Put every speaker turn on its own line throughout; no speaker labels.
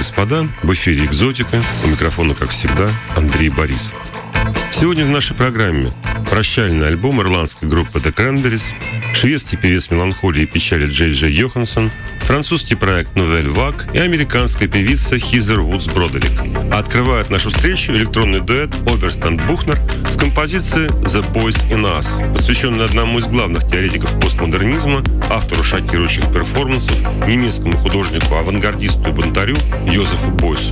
господа, в эфире «Экзотика», у микрофона, как всегда, Андрей Борисов. Сегодня в нашей программе прощальный альбом ирландской группы The Cranberries, шведский певец меланхолии и печали Джей Джей Йоханссон, французский проект Nouvelle Vague и американская певица Хизер Вудс Бродерик. А открывает нашу встречу электронный дуэт Оберст энд Бухнер с композицией The Boys in Us, посвященный одному из главных теоретиков постмодернизма, автору шокирующих перформансов, немецкому художнику-авангардисту и бунтарю Йозефу Бойсу.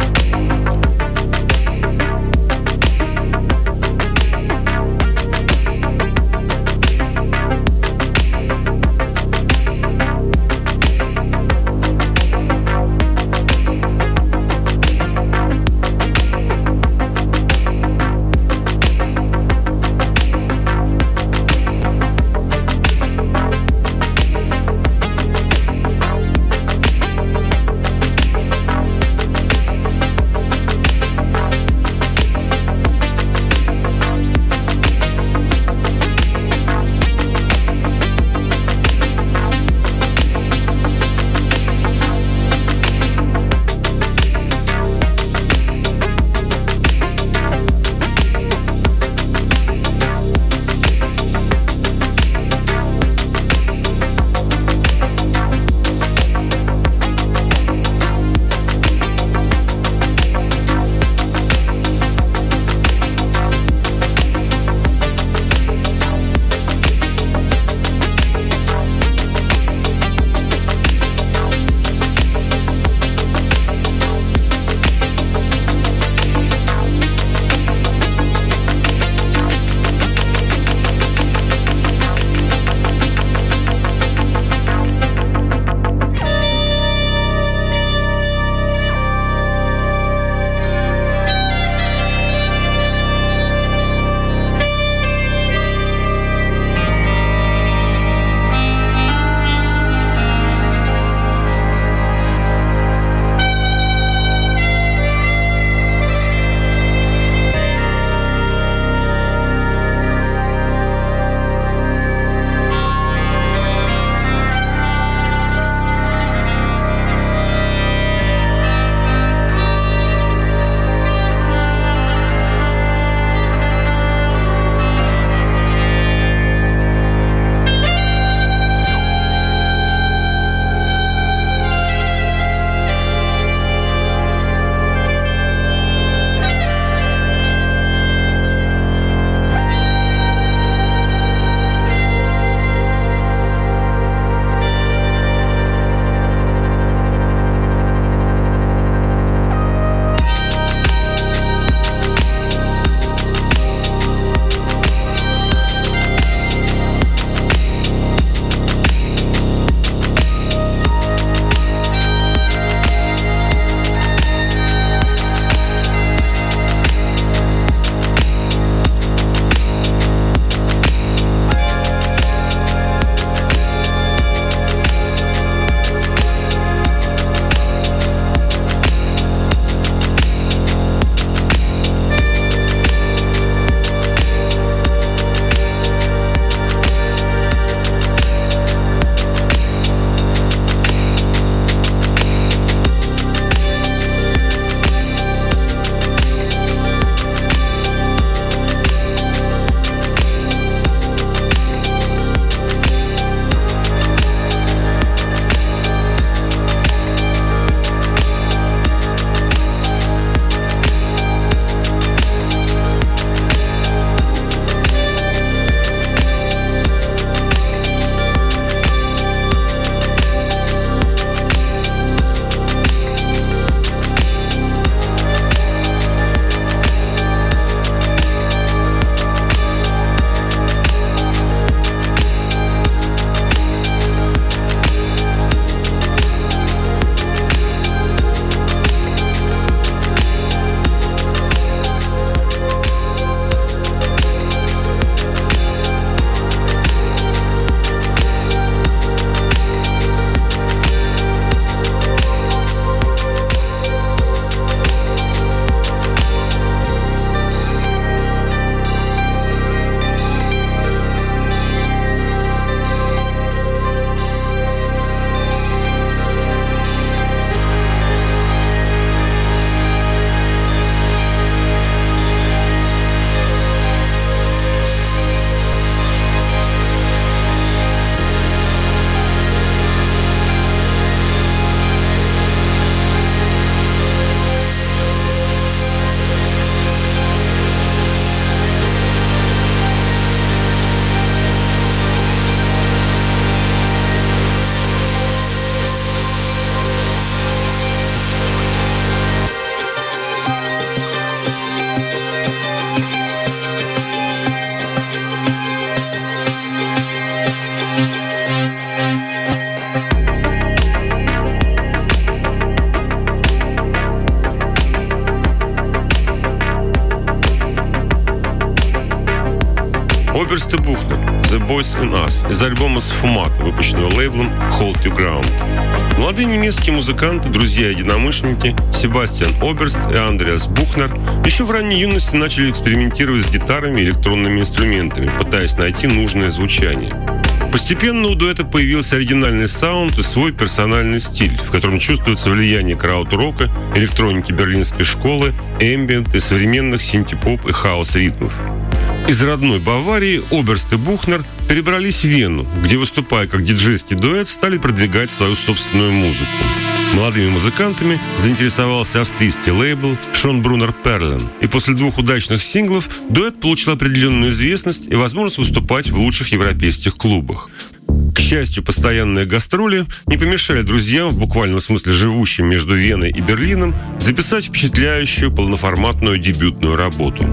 Оберст и Бухнер, The Boys in Us, из альбома «Сфумата», выпущенного лейблом Hold Your Ground. Молодые немецкие музыканты, друзья и единомышленники Себастьян Оберст и Андреас Бухнер еще в ранней юности начали экспериментировать с гитарами и электронными инструментами, пытаясь найти нужное звучание. Постепенно у дуэта появился оригинальный саунд и свой персональный стиль, в котором чувствуется влияние краут-рока, электроники берлинской школы, эмбиент и современных синти-поп и хаус-ритмов. Из родной Баварии Оберст и Бухнер перебрались в Вену, где, выступая как диджейский дуэт, стали продвигать свою собственную музыку. Молодыми музыкантами заинтересовался австрийский лейбл Schönbrunner Perlen, и после 2 удачных синглов дуэт получил определенную известность и возможность выступать в лучших европейских клубах. К счастью, постоянные гастроли не помешали друзьям, в буквальном смысле живущим между Веной и Берлином, записать впечатляющую полноформатную дебютную работу.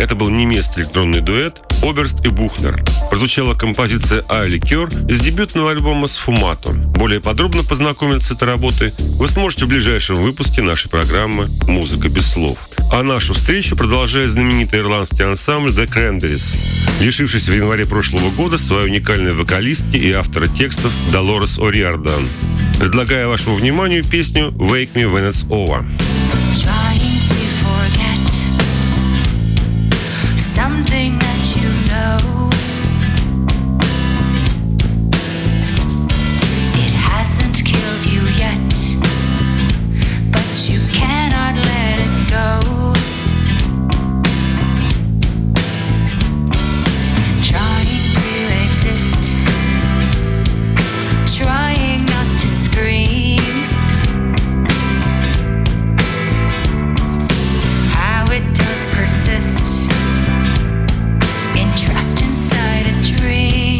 Это был немецкий электронный дуэт «Оберст и Бухнер». Прозвучала композиция «Айли Кёр» из дебютного альбома «Сфумато». Более подробно познакомиться с этой работой вы сможете в ближайшем выпуске нашей программы «Музыка без слов». А нашу встречу продолжает знаменитый ирландский ансамбль The Cranberries, лишившись в январе прошлого года своей уникальной вокалистки и автора текстов Долорес О'Риордан. Предлагаю вашему вниманию песню «Wake Me When It's Over».
Something that you know, it hasn't killed you yet, but you cannot let it go. Trying to exist, trying not to scream. How it does persist. Trapped inside a dream.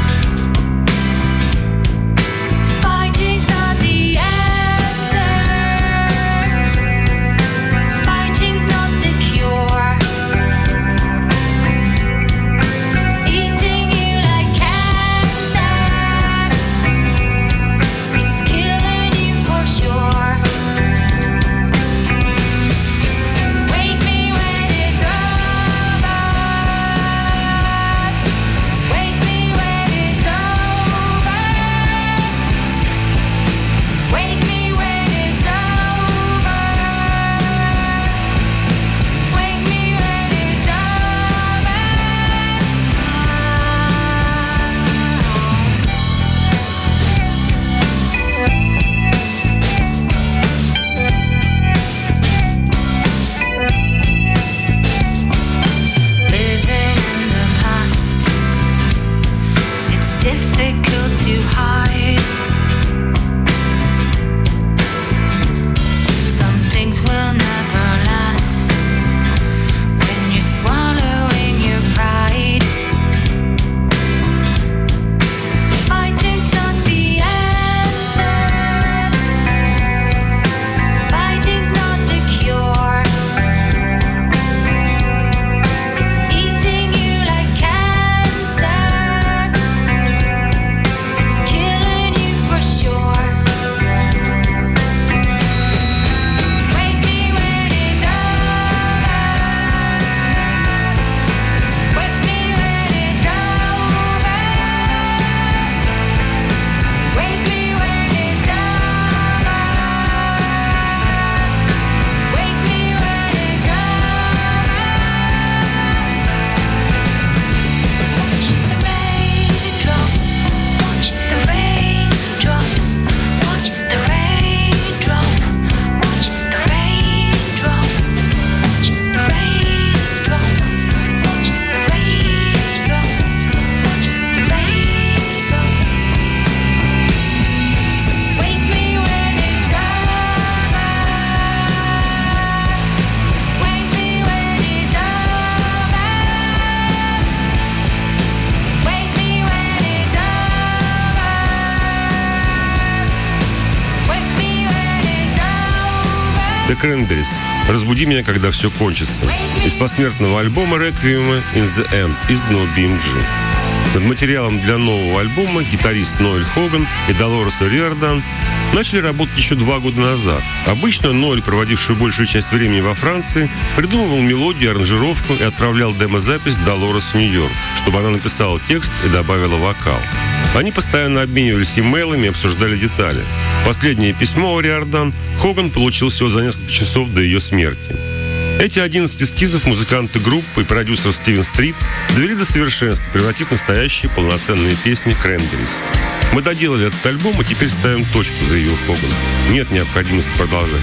Fighting's not the answer. Fighting's not the cure. It's eating you like cancer. It's killing you for sure. Wake me when it's over. Wake me when it's over. Wake me when it's over. Wake me when it's over. Living in the past, it's difficult to hide. Some things will never last when you're swallowing your pride. Fighting's not the answer. Fighting's not the cure. It's eating you like cancer. It's killing you for sure. Wake me when it's over. Wake me when it's over. Wake me when it's over. Wake me when it's over. Watch the rain drop. Watch the rain drop. Watch the rain drop. Watch the rain drop. Watch the rain drop. Watch the rain drop. So wake me when it's over. Wake me when it's over. Wake me when it's over. Wake me when it's over.
The Cranberries. «Разбуди меня, когда все кончится». Из посмертного альбома «Requiem in the End» изданного BMG. Над материалом для нового альбома гитарист Ноэль Хоган и Долорес О'Риордан начали работать еще 2 года назад. Обычно Ноэль, проводивший большую часть времени во Франции, придумывал мелодию, аранжировку и отправлял демозапись Долорес в Нью-Йорк, чтобы она написала текст и добавила вокал. Они постоянно обменивались имейлами и обсуждали детали. Последнее письмо О'Риордан Хоган получил всего за несколько часов до ее смерти. Эти 11 эскизов музыканты группы и продюсер Стивен Стрит довели до совершенства, превратив настоящие полноценные песни Cranberries. Мы доделали этот альбом и теперь ставим точку, заявил Хоган. Нет необходимости продолжать.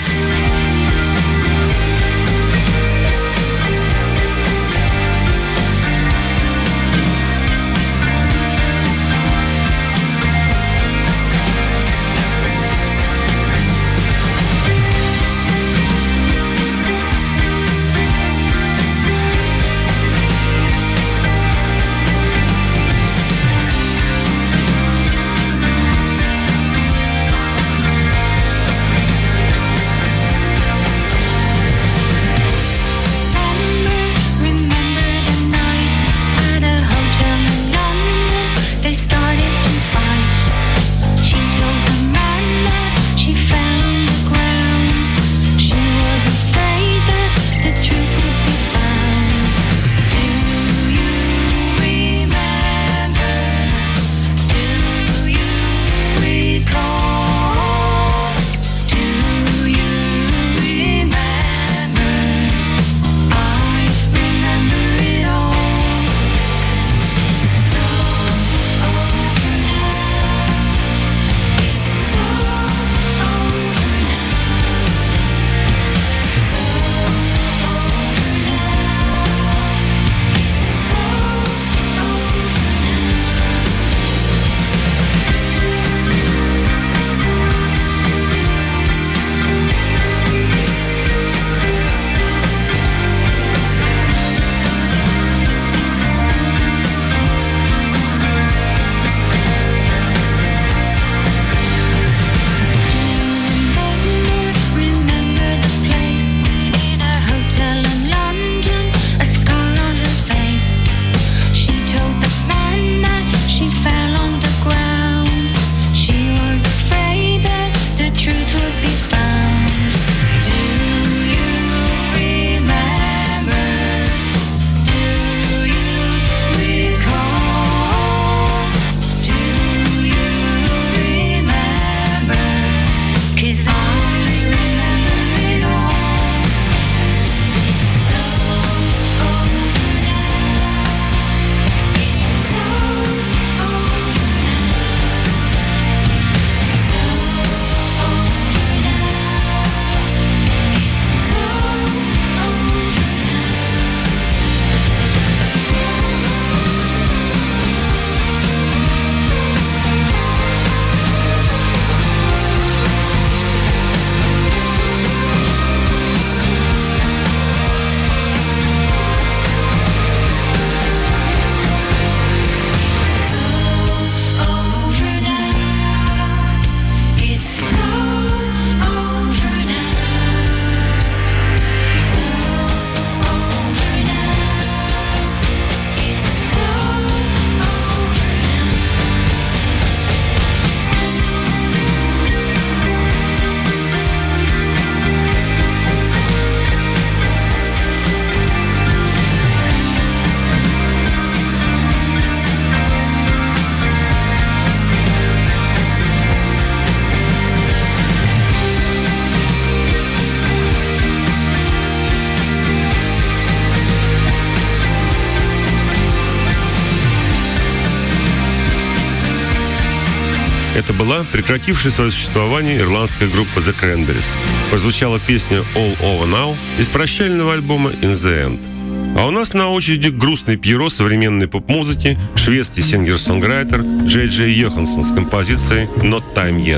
Это была прекратившая свое существование ирландская группа The Cranberries. Прозвучала песня All Over Now из прощального альбома In The End. А у нас на очереди грустный пьеро современной поп-музыки, шведский сингер-сонграйтер Джей Джей Йоханссон с композицией Not Time Yet.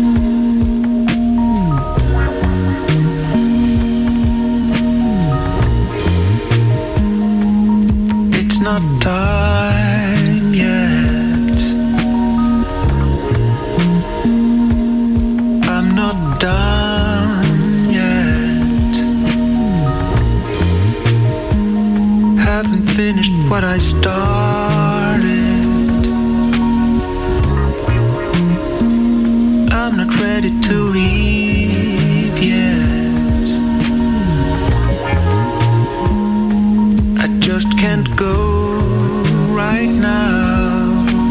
It's not time yet. I'm not done yet. Haven't finished what I started. I'm not ready to leave yet. I just can't go right now.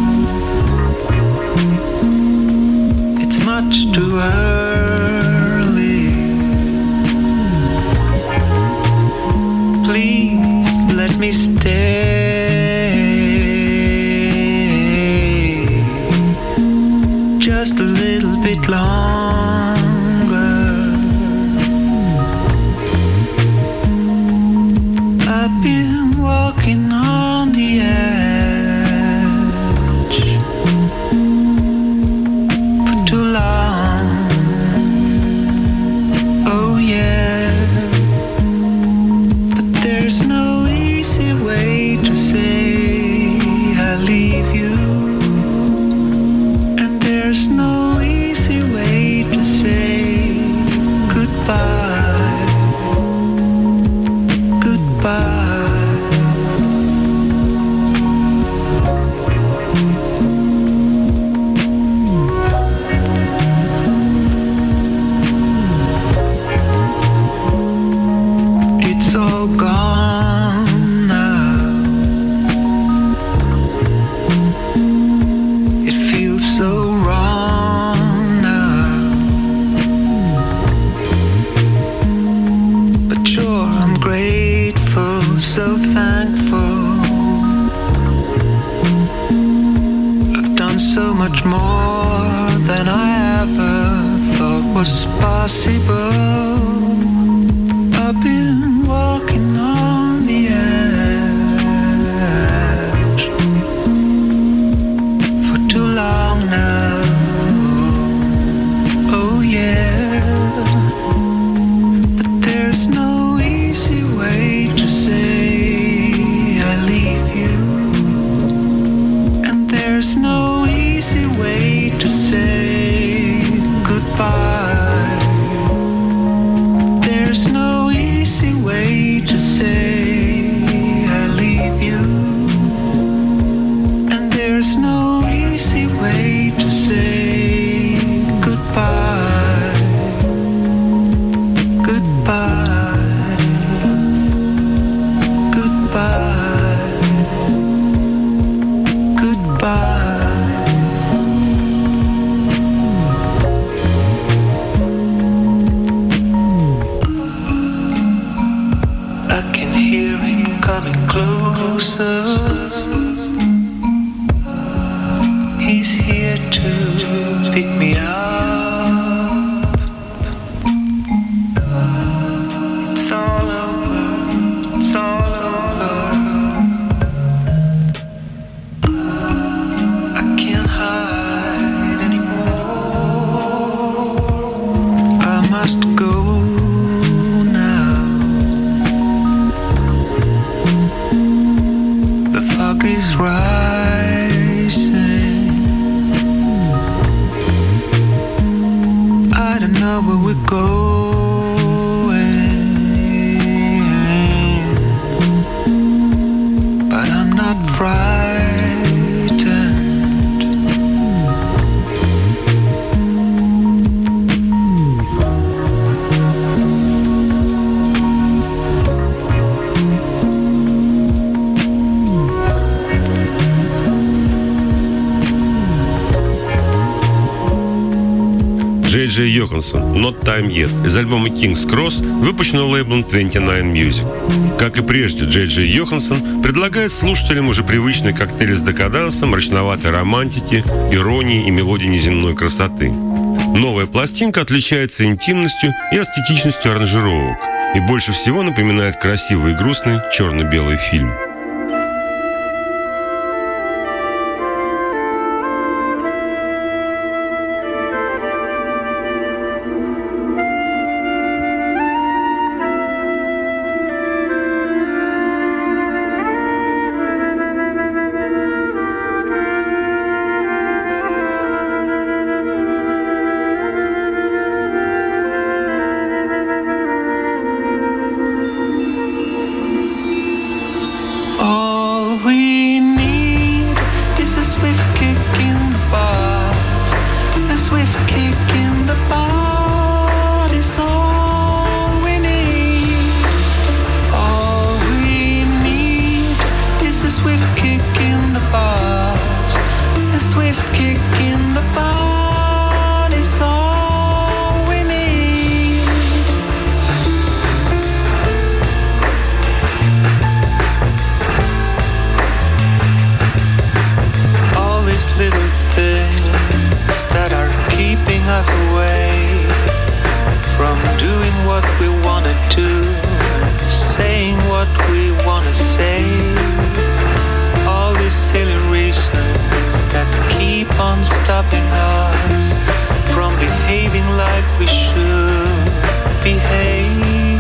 It's much too early. Please let me stay just a little bit longer. I've been walking on the edge for too long. Oh yeah, but there's no easy way to say I leave you, and there's no easy way to say goodbye. Goodbye. It's all gone now. It feels so wrong now. But sure, I'm grateful, so thankful. I've done so much more than I ever thought was possible. I've been walking on the edge for too long now. Oh yeah, but there's no easy way to say I leave you, and there's no easy way to say goodbye. There's no easy way to say I leave you, and there's no easy way to say goodbye. Goodbye. Goodbye. Goodbye. I can hear it coming closer. He's here to pick me up. It's all over. It's all over. I can't hide anymore. I must go now.
Джей Йоханссон «Not Time Yet» из альбома King's Cross, выпущенного лейблом 29 Music. Как и прежде, Джей Йоханссон предлагает слушателям уже привычный коктейль с декадансом, мрачноватой романтики, иронии и мелодии неземной красоты. Новая пластинка отличается интимностью и эстетичностью аранжировок и больше всего напоминает красивый и грустный черно-белый фильм.
All we need is a swift kick in the butt. A swift kick in the butt is all we need. All we need is a swift kick in the butt. A swift kick in the butt is all we need. All these little things that are keeping us away from doing what we wanna do, saying what we wanna say. All these silly reasons that keep on stopping us from behaving like we should behave.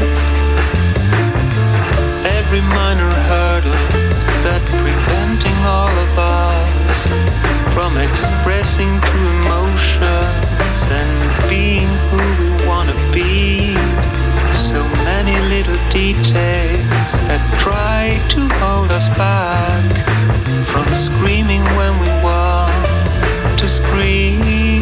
Every minor hurdle that preventing all of us from expressing true emotions and being who we wanna be. So many little details that try to hold us back from screaming when we want to scream.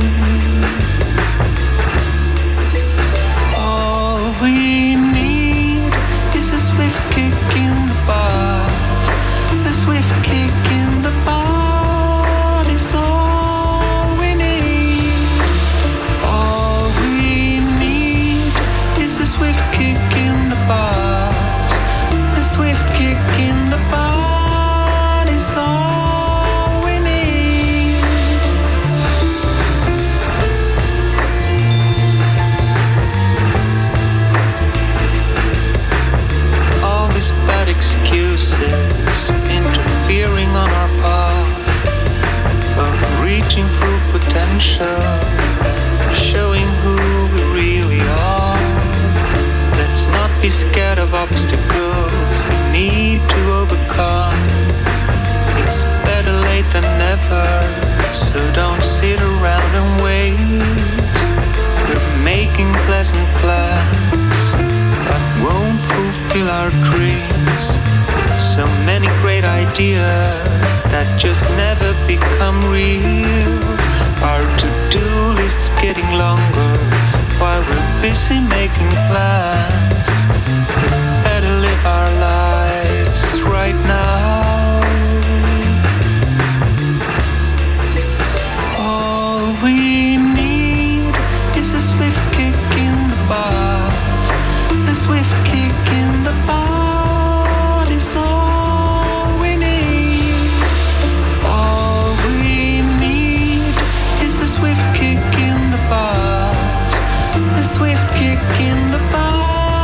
All we need is a swift kick in the butt. A swift kick in the butt is all we need. All we need is a swift kick in the butt. A swift kick in the butt is all we need. All these bad excuses interfering on our path of reaching full potential and showing who we really are. Let's not be scared of obstacles we need to overcome. It's better late than never, so don't sit around and wait. We're making pleasant plans but won't fulfill our dreams. So many great ideas that just never become real. Our to-do list's getting longer while we're busy making plans. We better live our lives right now. All we need is a swift kick in the butt. A swift kick in the butt is all we need. All we need is a swift kick in the butt. A swift kick in the butt.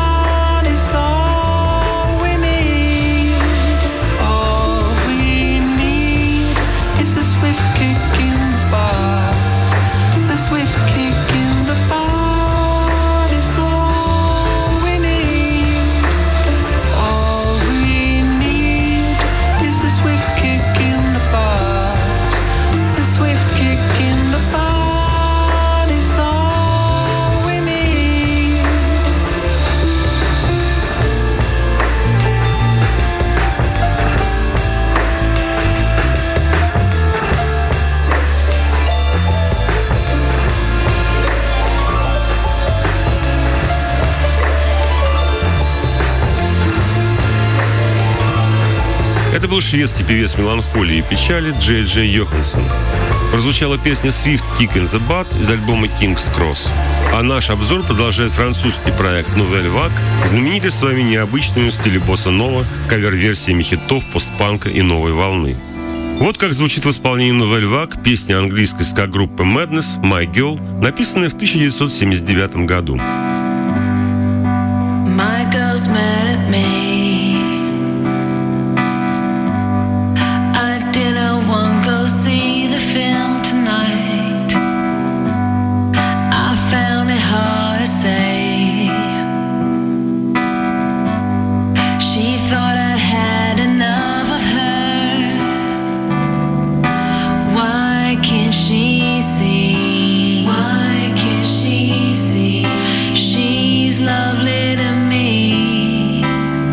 был шведский певец меланхолии и печали Джей Джей Йоханссон. Прозвучала песня «Swift Kick in the Butt» из альбома «King's Cross». А наш обзор продолжает французский проект Nouvelle Vague, знаменитый своими необычными в стиле босса-нова кавер-версиями хитов постпанка и новой волны. Вот как звучит в исполнении Nouvelle Vague песня английской ска-группы Madness «My Girl», написанная в 1979 году.
My girl's mad at me. I didn't want to go see the film tonight. I found it hard to say. She thought I'd had enough of her. Why can't she see? Why can't she see? She's lovely to me,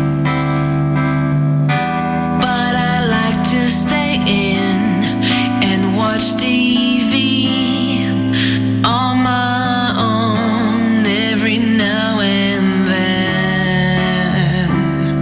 but I like to stay in and watch TV on my own every now and then.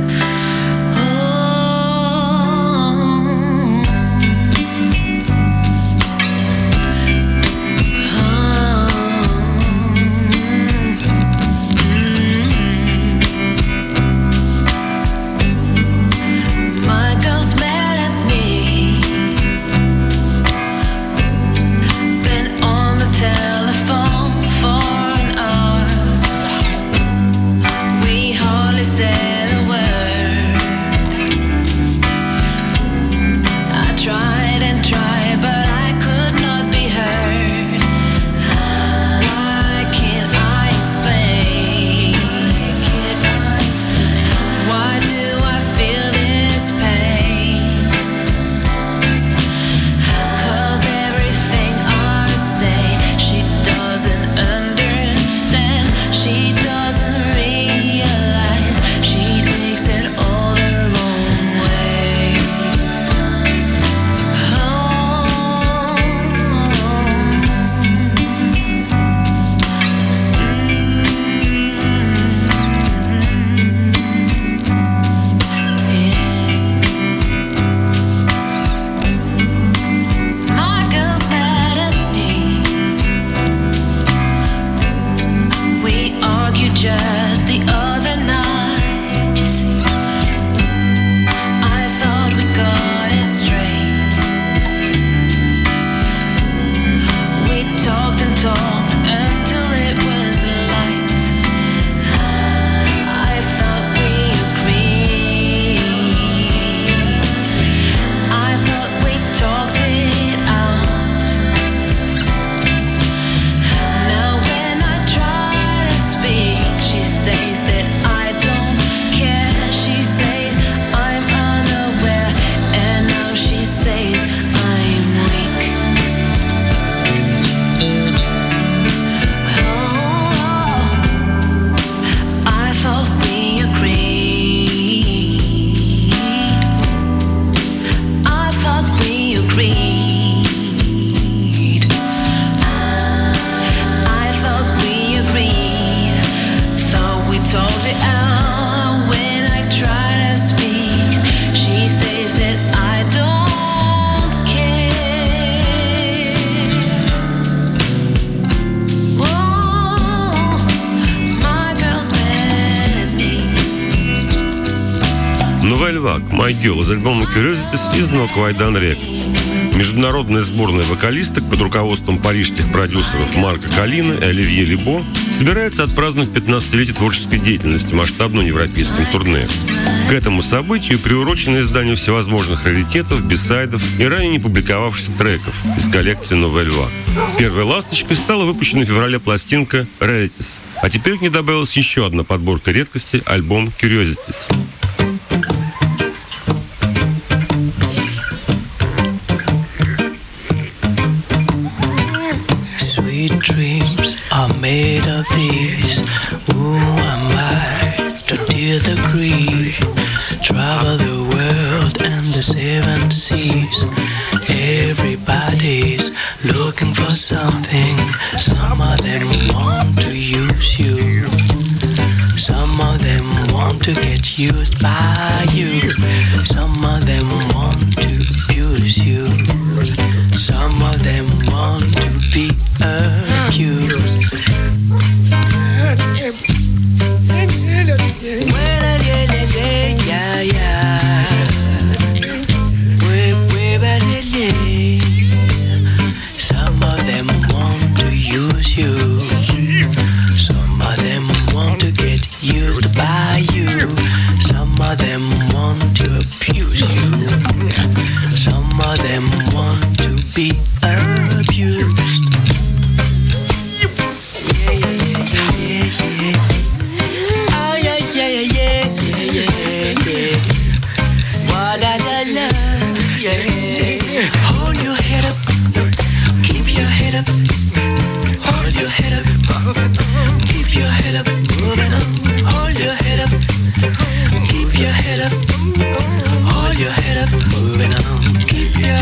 My girl's mad at me. Been on the telephone for an hour. We hardly said a word. I tried and tried, but I could not be heard. Why can't I explain? Why do I feel this pain? 'Cause everything I say, she doesn't understand. She doesn't realize. She takes it all the wrong way. My girl's mad at me. We argued just the other night. You see, I thought we got it straight. We talked and talked until it was light. I thought we agreed. I thought we talked it out. Now when I try to speak, she says that I don't care. She says I'm unaware, and now she says I'm weak. Oh, I thought we agreed. I thought we agreed. I thought we agreed. Thought we talked it out. When I try to speak, she says that I don't care. Whoa, my girl's mad at me.
Nouvelle Vague «My Girl» из альбома Curiosities из No Quite Done Records. Международная сборная вокалисток под руководством парижских продюсеров Марка Калина и Оливье Либо собирается отпраздновать 15-летие творческой деятельности масштабным европейским турне. К этому событию приурочено издание всевозможных раритетов, бисайдов и ранее не публиковавшихся треков из коллекции Nouvelle Vague. Первой ласточкой стала выпущена в феврале пластинка Rarities, а теперь к ней добавилась еще одна подборка редкостей — альбом Curiosities.
Sweet dreams are made of these. Who am I to deal the grief? Travel the world and the seven seas. Everybody's looking for something. Some of them want to use you. Some of them want to get used by you. Some of them of them want to abuse you. Some of them want to be abused. Yeah, yeah, yeah, yeah, yeah. Oh, yeah, yeah, yeah, yeah, yeah, yeah. What I love, yeah. Hold your head up, keep your head up. Hold your head up, keep your head up, moving on. Hold your head up, keep your head up. Hold your head up, moving on. Keep your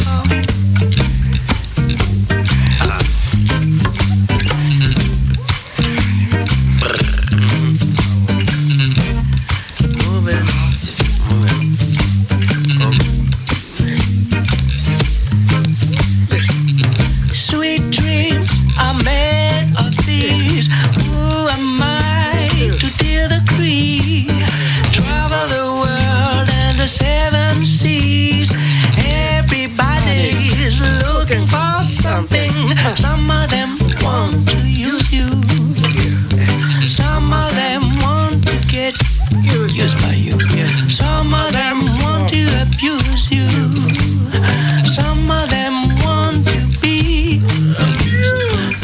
sweet dreams are made of these. Who am I to deal the creed? Travel the world and the seven seas. Everybody's looking for something. Some of them want to use you. Some of them want to get used by you. Some of them want to abuse you. Some of them want to be abused.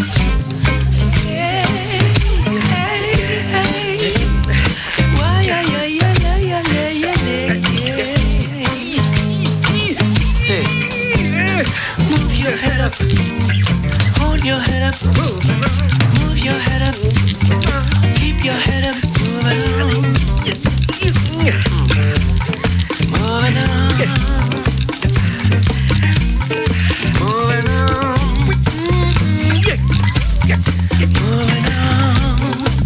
Yeah, hey, hey. Why, yeah, yeah, yeah, yeah, yeah, yeah, yeah. Move your head up. Hold your head up. Move your head up. Keep your head up. Moving on. Moving on. Moving on. Moving on.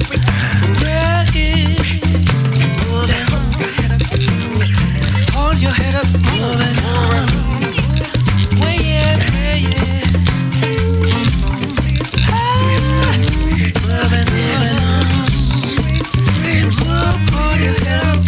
Moving on. Hold your head up. Moving on. Way yeah, way yeah. Moving on. Hold your head up.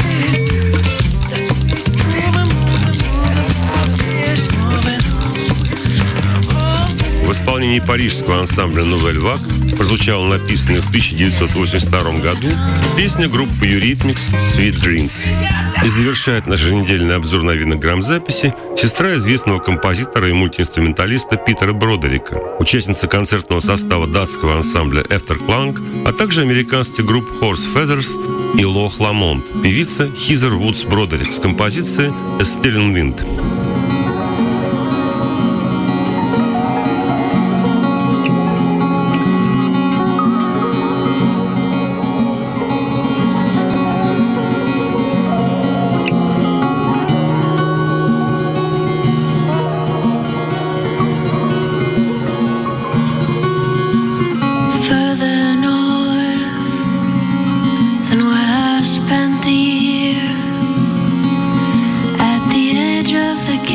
В исполнении парижского ансамбля Nouvelle Vague прозвучала написанная в 1982 году песня группы Eurythmics «Sweet Dreams». И завершает наш еженедельный обзор новинок грамзаписи сестра известного композитора и мультиинструменталиста Питера Бродерика, участница концертного состава датского ансамбля Efterklang, а также американских групп Horse Feathers и Loch Lomond, певица Heather Woods Broderick с композицией «A Stelling Wind».
Further north than where I spent the year, at the edge of the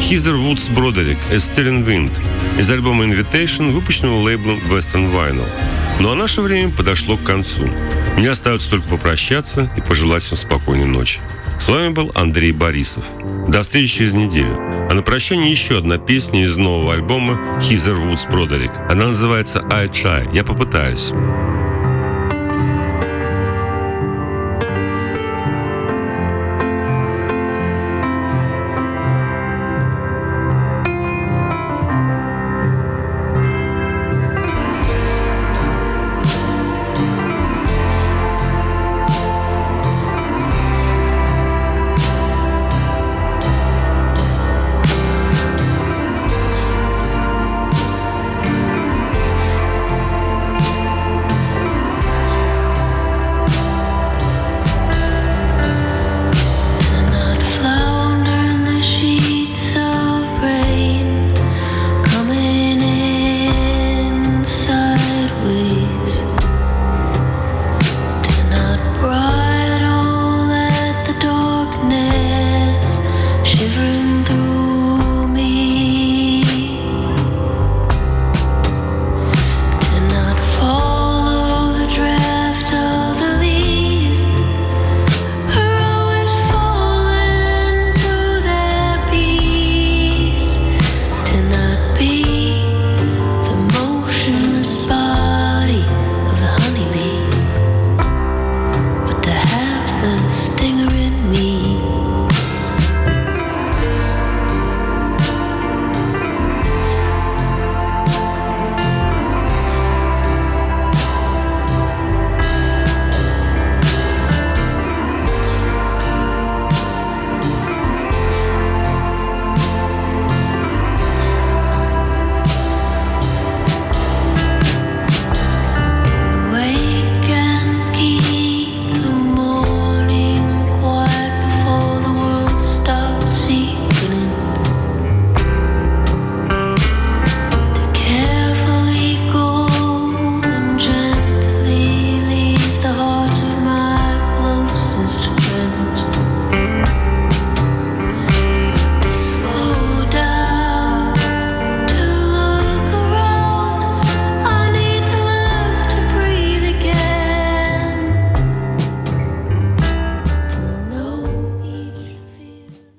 Heather Woods Broderick «A Stirring Wind» из альбома Invitation, выпущенного лейблом Western Vinyl. Ну а наше время подошло к концу. Мне остается только попрощаться и пожелать всем спокойной ночи. С вами был Андрей Борисов. До встречи через неделю. А на прощание еще одна песня из нового альбома Heather Woods Broderick. Она называется «I Try». Я попытаюсь.